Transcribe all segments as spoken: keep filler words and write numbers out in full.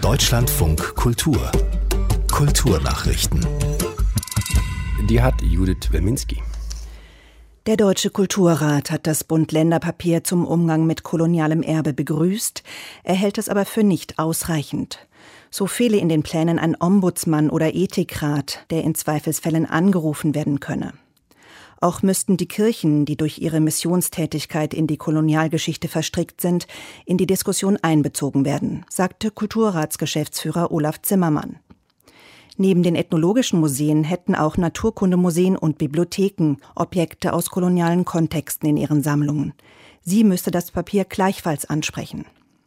Deutschlandfunk Kultur. Kulturnachrichten. Die hat Judith Weminski. Der Deutsche Kulturrat hat das Bund-Länder-Papier zum Umgang mit kolonialem Erbe begrüßt, er hält es aber für nicht ausreichend. So fehle in den Plänen ein Ombudsmann oder Ethikrat, der in Zweifelsfällen angerufen werden könne. Auch müssten die Kirchen, die durch ihre Missionstätigkeit in die Kolonialgeschichte verstrickt sind, in die Diskussion einbezogen werden, sagte Kulturratsgeschäftsführer Olaf Zimmermann. Neben den ethnologischen Museen hätten auch Naturkundemuseen und Bibliotheken Objekte aus kolonialen Kontexten in ihren Sammlungen. Sie müsste das Papier gleichfalls ansprechen.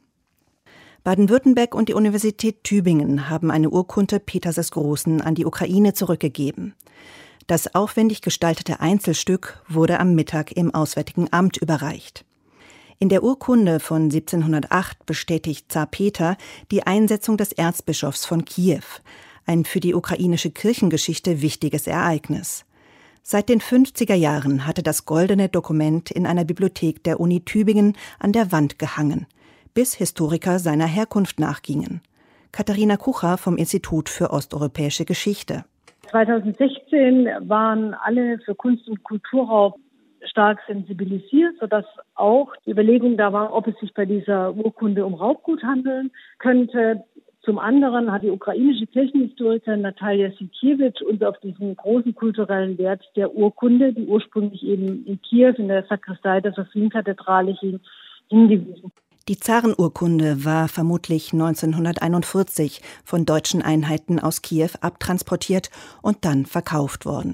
Baden-Württemberg und die Universität Tübingen haben eine Urkunde Peters des Großen an die Ukraine zurückgegeben. Das aufwendig gestaltete Einzelstück wurde am Mittag im Auswärtigen Amt überreicht. In der Urkunde von siebzehnhundertacht bestätigt Zar Peter die Einsetzung des Erzbischofs von Kiew, ein für die ukrainische Kirchengeschichte wichtiges Ereignis. Seit den fünfziger Jahren hatte das goldene Dokument in einer Bibliothek der Uni Tübingen an der Wand gehangen, bis Historiker seiner Herkunft nachgingen. Katharina Kucher vom Institut für osteuropäische Geschichte. zweitausendsechzehn waren alle für Kunst- und Kulturraum stark sensibilisiert, sodass auch die Überlegung da war, ob es sich bei dieser Urkunde um Raubgut handeln könnte. Zum anderen hat die ukrainische Kirchenhistorikerin Natalia Sienkiewicz uns auf diesen großen kulturellen Wert der Urkunde, die ursprünglich eben in Kiew in der Sakristei der Sophienkathedrale hing, hingewiesen. Die Zarenurkunde war vermutlich neunzehnhunderteinundvierzig von deutschen Einheiten aus Kiew abtransportiert und dann verkauft worden.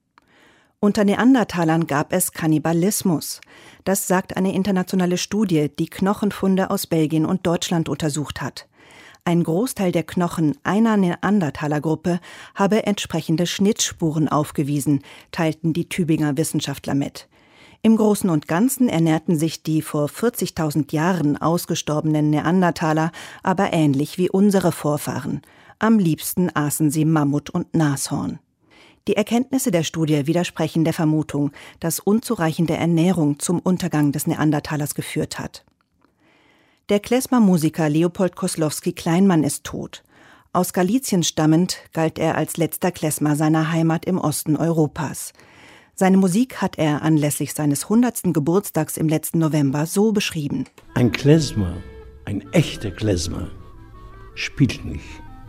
Unter Neandertalern gab es Kannibalismus. Das sagt eine internationale Studie, die Knochenfunde aus Belgien und Deutschland untersucht hat. Ein Großteil der Knochen einer Neandertalergruppe habe entsprechende Schnittspuren aufgewiesen, teilten die Tübinger Wissenschaftler mit. Im Großen und Ganzen ernährten sich die vor vierzigtausend Jahren ausgestorbenen Neandertaler aber ähnlich wie unsere Vorfahren. Am liebsten aßen sie Mammut und Nashorn. Die Erkenntnisse der Studie widersprechen der Vermutung, dass unzureichende Ernährung zum Untergang des Neandertalers geführt hat. Der Klezmer-Musiker Leopold Koslowski-Kleinmann ist tot. Aus Galizien stammend galt er als letzter Klezmer seiner Heimat im Osten Europas. Seine Musik hat er anlässlich seines hundertsten Geburtstags im letzten November so beschrieben. Ein Klezmer, ein echter Klezmer, spielt nicht.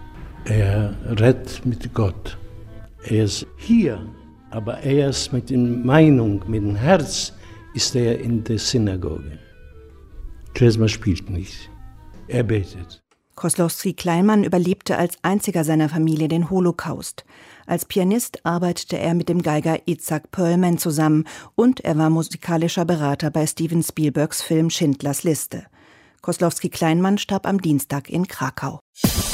Er redet mit Gott. Er ist hier, aber er ist mit der Meinung, mit dem Herz, ist er in der Synagoge. Klezmer spielt nicht. Er betet. Koslowski-Kleinmann überlebte als einziger seiner Familie den Holocaust. Als Pianist arbeitete er mit dem Geiger Itzhak Perlman zusammen und er war musikalischer Berater bei Steven Spielbergs Film Schindlers Liste. Koslowski-Kleinmann starb am Dienstag in Krakau.